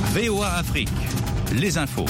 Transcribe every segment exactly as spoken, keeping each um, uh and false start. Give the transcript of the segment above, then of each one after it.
V O A Afrique, les infos.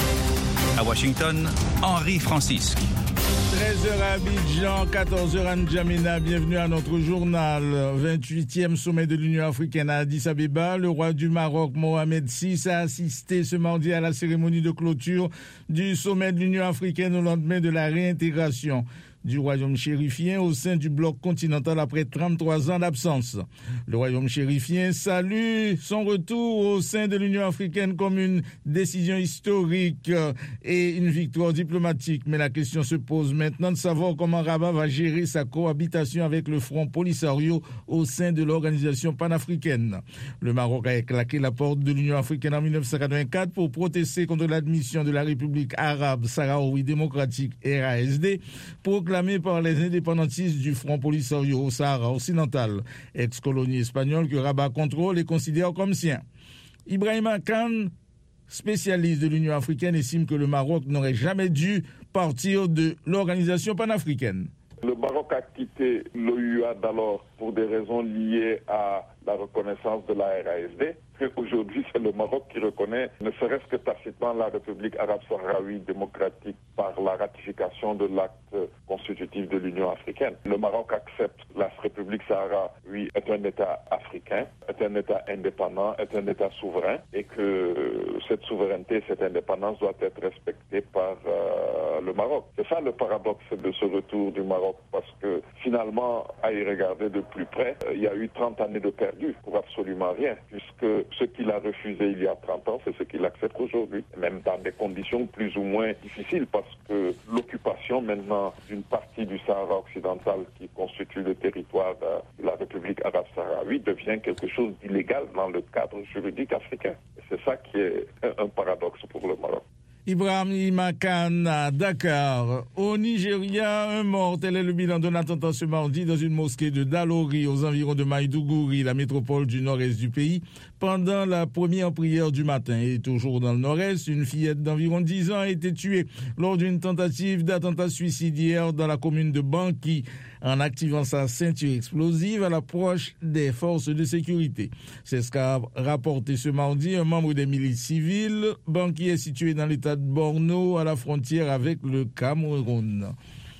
À Washington, Henri Francisque. treize heures à Abidjan, quatorze heures à N'Djamena. Bienvenue à notre journal. vingt-huitième sommet de l'Union africaine à Addis Abeba. Le roi du Maroc, Mohamed six, a assisté ce mardi à la cérémonie de clôture du sommet de l'Union africaine au lendemain de la réintégration du royaume chérifien au sein du bloc continental après trente-trois ans d'absence. Le royaume chérifien salue son retour au sein de l'Union africaine comme une décision historique et une victoire diplomatique. Mais la question se pose maintenant de savoir comment Rabat va gérer sa cohabitation avec le Front Polisario au sein de l'organisation panafricaine. Le Maroc a claqué la porte de l'Union africaine en dix-neuf cent quatre-vingt-quatre pour protester contre l'admission de la République arabe sahraoui démocratique R A S D pour proclamé par les indépendantistes du Front Polisario au Sahara occidental, ex-colonie espagnole que Rabat contrôle et considère comme sien. Ibrahima Khan, spécialiste de l'Union africaine, estime que le Maroc n'aurait jamais dû partir de l'organisation panafricaine. Le Maroc a quitté l'O U A d'alors pour des raisons liées à la reconnaissance de la R A S D. Aujourd'hui, c'est le Maroc qui reconnaît, ne serait-ce que tacitement, la République arabe sahraoui démocratique par la ratification de l'acte constitutif de l'Union africaine. Le Maroc accepte la République sahraoui est un État africain, est un État indépendant, est un État souverain, et que cette souveraineté, cette indépendance doit être respectée par euh, le Maroc. C'est ça le paradoxe de ce retour du Maroc, parce que finalement, à y regarder de plus près, euh, il y a eu trente années de perdu pour absolument rien, puisque ce qu'il a refusé il y a trente ans, c'est ce qu'il accepte aujourd'hui, même dans des conditions plus ou moins difficiles, parce que l'occupation maintenant d'une partie du Sahara occidental qui constitue le territoire de la République arabe sahraoui devient quelque chose d'illégal dans le cadre juridique africain. Et c'est ça qui est un paradoxe pour le Maroc. Ibrahima Khan à Dakar. Au Nigeria, un mort, tel est le bilan d'un attentat ce mardi dans une mosquée de Dalori aux environs de Maïdougouri, la métropole du nord-est du pays, pendant la première prière du matin. Et toujours dans le nord-est, une fillette d'environ dix ans a été tuée lors d'une tentative d'attentat suicidaire dans la commune de Banki, en activant sa ceinture explosive à l'approche des forces de sécurité. C'est ce qu'a rapporté ce mardi un membre des milices civiles. Banki est situé dans l'état de Borno, à la frontière avec le Cameroun.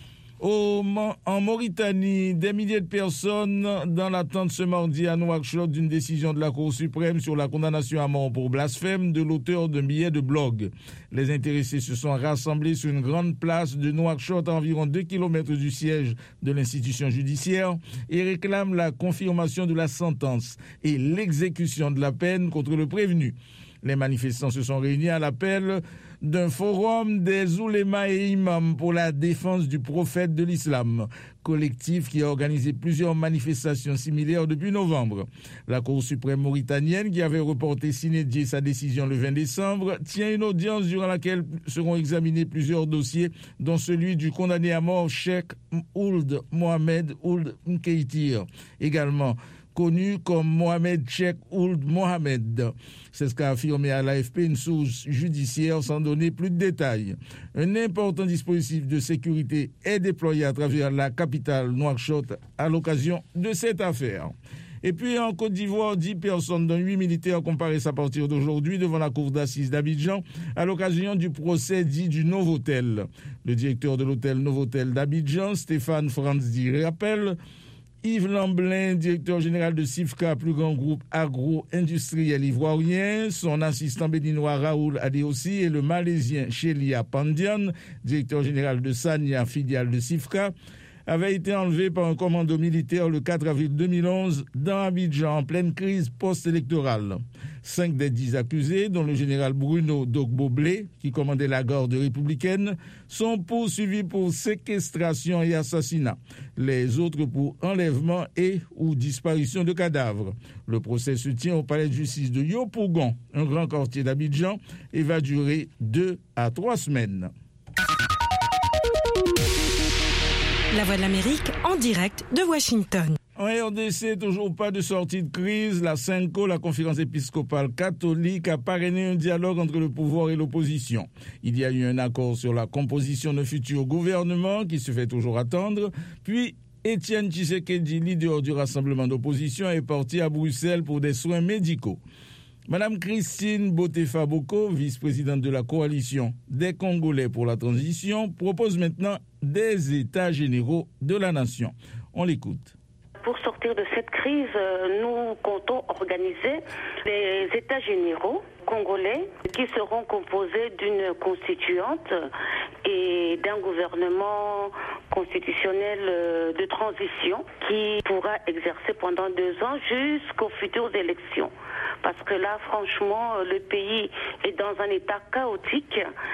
Au, en Mauritanie, des milliers de personnes dans l'attente ce mardi à Nouakchott d'une décision de la Cour suprême sur la condamnation à mort pour blasphème de l'auteur d'un billet de blog. Les intéressés se sont rassemblés sur une grande place de Nouakchott à environ deux kilomètres du siège de l'institution judiciaire et réclament la confirmation de la sentence et l'exécution de la peine contre le prévenu. Les manifestants se sont réunis à l'appel d'un forum des oulémas et imams pour la défense du prophète de l'islam, collectif qui a organisé plusieurs manifestations similaires depuis novembre. La Cour suprême mauritanienne, qui avait reporté sine die sa décision le vingt décembre, tient une audience durant laquelle seront examinés plusieurs dossiers, dont celui du condamné à mort Cheikh Ould Mohamed Ould Nkeitir, également connu comme Mohamed Cheikh Ould Mohamed. C'est ce qu'a affirmé à l'A F P une source judiciaire sans donner plus de détails. Un important dispositif de sécurité est déployé à travers la capitale Nouakchott à l'occasion de cette affaire. Et puis en Côte d'Ivoire, dix personnes, dont huit militaires, comparaissent à partir d'aujourd'hui devant la cour d'assises d'Abidjan à l'occasion du procès dit du Novotel. Le directeur de l'hôtel Novotel d'Abidjan, Stéphane Franzi, rappelle Yves Lamblin, directeur général de SIFCA, plus grand groupe agro-industriel ivoirien, son assistant béninois Raoul Adeossi et le malaisien Shelia Pandian, directeur général de Sania, filiale de SIFCA, avaient été enlevés par un commando militaire le quatre avril deux mille onze dans Abidjan en pleine crise post-électorale. Cinq des dix accusés, dont le général Bruno Dogboblé, qui commandait la garde républicaine, sont poursuivis pour séquestration et assassinat. Les autres pour enlèvement et ou disparition de cadavres. Le procès se tient au palais de justice de Yopougon, un grand quartier d'Abidjan, et va durer deux à trois semaines. La Voix de l'Amérique en direct de Washington. En R D C, toujours pas de sortie de crise. La CENCO, la conférence épiscopale catholique, a parrainé un dialogue entre le pouvoir et l'opposition. Il y a eu un accord sur la composition d'un futur gouvernement qui se fait toujours attendre. Puis, Étienne Tshisekedi, leader du rassemblement d'opposition, est parti à Bruxelles pour des soins médicaux. Madame Christine Botefa-Boko, vice-présidente de la coalition des Congolais pour la transition, propose maintenant des états généraux de la nation. On l'écoute. Pour sortir de cette crise, nous comptons organiser les états généraux congolais qui seront composés d'une constituante et d'un gouvernement constitutionnel de transition qui pourra exercer pendant deux ans jusqu'aux futures élections. Parce que là, franchement, le pays est dans un état chaotique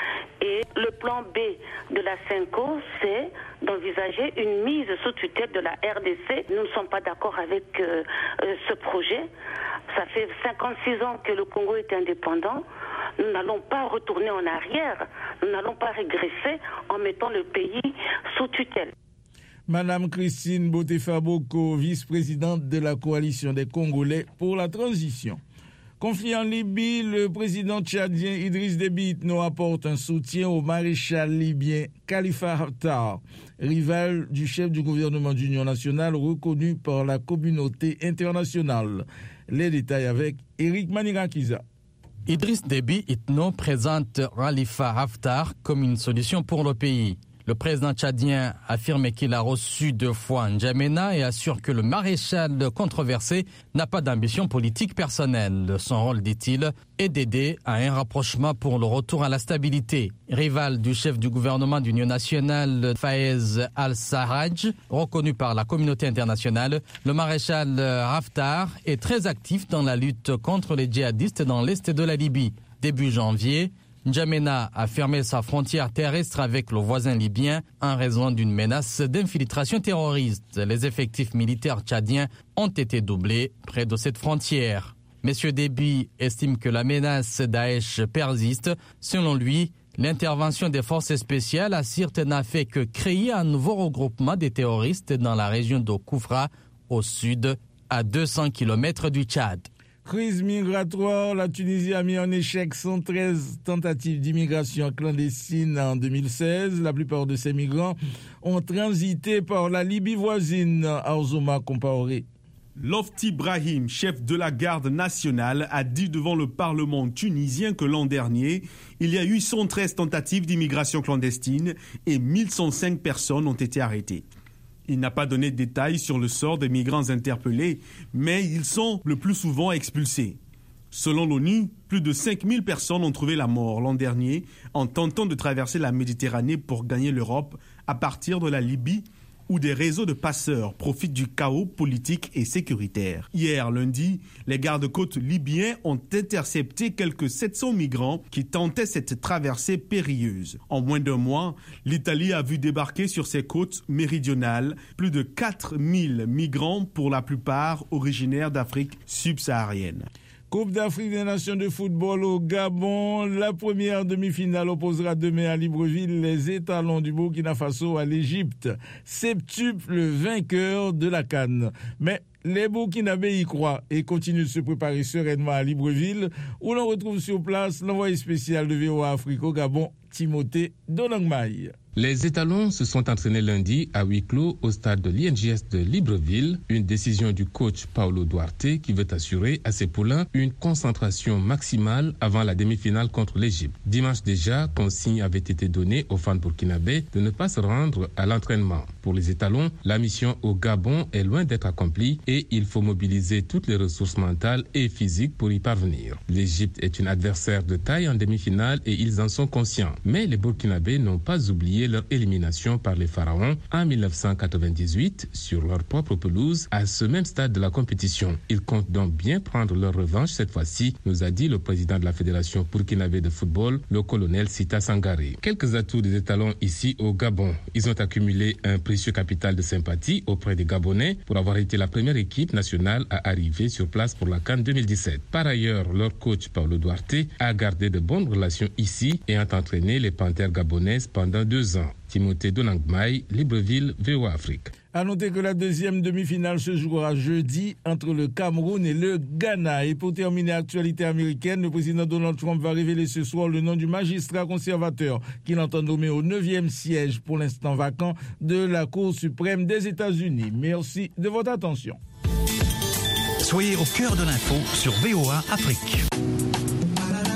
et le plan B de la CENCO, c'est d'envisager une mise sous tutelle de la R D C. Nous ne sommes pas d'accord avec euh, euh, ce projet. Ça fait cinquante-six ans que le Congo est indépendant. Nous n'allons pas retourner en arrière. Nous n'allons pas régresser en mettant le pays sous tutelle. Madame Christine Botefa-Boko, vice-présidente de la coalition des Congolais pour la transition. Conflit en Libye, le président tchadien Idriss Déby Itno apporte un soutien au maréchal libyen Khalifa Haftar, rival du chef du gouvernement d'union nationale reconnu par la communauté internationale. Les détails avec Eric Manirakiza. Idriss Déby Itno présente Khalifa Haftar comme une solution pour le pays. Le président tchadien affirme qu'il a reçu deux fois N'Djamena et assure que le maréchal controversé n'a pas d'ambition politique personnelle. Son rôle, dit-il, est d'aider à un rapprochement pour le retour à la stabilité. Rival du chef du gouvernement d'union nationale, Fayez al-Sarraj, reconnu par la communauté internationale, le maréchal Haftar est très actif dans la lutte contre les djihadistes dans l'est de la Libye. Début janvier, N'Djamena a fermé sa frontière terrestre avec le voisin libyen en raison d'une menace d'infiltration terroriste. Les effectifs militaires tchadiens ont été doublés près de cette frontière. M. Déby estime que la menace Daesh persiste. Selon lui, l'intervention des forces spéciales à Sirte n'a fait que créer un nouveau regroupement des terroristes dans la région de Koufra, au sud, à deux cents kilomètres du Tchad. Crise migratoire, la Tunisie a mis en échec cent treize tentatives d'immigration clandestine en deux mille seize. La plupart de ces migrants ont transité par la Libye voisine, Arzouma Compaoré. Lofti Brahim, chef de la garde nationale, a dit devant le Parlement tunisien que l'an dernier, il y a eu cent treize tentatives d'immigration clandestine et mille cent cinq personnes ont été arrêtées. Il n'a pas donné de détails sur le sort des migrants interpellés, mais ils sont le plus souvent expulsés. Selon l'ONU, plus de cinq mille personnes ont trouvé la mort l'an dernier en tentant de traverser la Méditerranée pour gagner l'Europe à partir de la Libye, où des réseaux de passeurs profitent du chaos politique et sécuritaire. Hier, lundi, les gardes-côtes libyens ont intercepté quelques sept cents migrants qui tentaient cette traversée périlleuse. En moins d'un mois, l'Italie a vu débarquer sur ses côtes méridionales plus de quatre mille migrants, pour la plupart originaires d'Afrique subsaharienne. Coupe d'Afrique des Nations de football au Gabon. La première demi-finale opposera demain à Libreville les étalons du Burkina Faso à l'Égypte, septuple vainqueur de la CAN. Mais les Burkinabés y croient et continuent de se préparer sereinement à Libreville, où l'on retrouve sur place l'envoyé spécial de V O A Afrique au Gabon, Timothée Donangmaï. Les étalons se sont entraînés lundi à huis clos au stade de l'I N J S de Libreville, une décision du coach Paulo Duarte qui veut assurer à ses poulains une concentration maximale avant la demi-finale contre l'Égypte. Dimanche déjà, consigne avait été donnée aux fans burkinabés de ne pas se rendre à l'entraînement. Pour les étalons, la mission au Gabon est loin d'être accomplie et il faut mobiliser toutes les ressources mentales et physiques pour y parvenir. L'Égypte est une adversaire de taille en demi-finale et ils en sont conscients. Mais les Burkinabés n'ont pas oublié leur élimination par les Pharaons en mille neuf cent quatre-vingt-dix-huit sur leur propre pelouse à ce même stade de la compétition. Ils comptent donc bien prendre leur revanche cette fois-ci, nous a dit le président de la Fédération burkinabé de football, le colonel Sita Sangaré. Quelques atouts des étalons ici au Gabon. Ils ont accumulé un précieux capital de sympathie auprès des Gabonais pour avoir été la première équipe nationale à arriver sur place pour la CAN deux mille dix-sept. Par ailleurs, leur coach Paulo Duarte a gardé de bonnes relations ici et a entraîné les Panthères gabonaises pendant deux ans. Timothée Donangmaï, Libreville, V O A Afrique. À noter que la deuxième demi-finale se jouera jeudi entre le Cameroun et le Ghana. Et pour terminer l'actualité américaine, le président Donald Trump va révéler ce soir le nom du magistrat conservateur qu'il entend nommer au neuvième siège, pour l'instant vacant, de la Cour suprême des États-Unis. Merci de votre attention. Soyez au cœur de l'info sur V O A Afrique.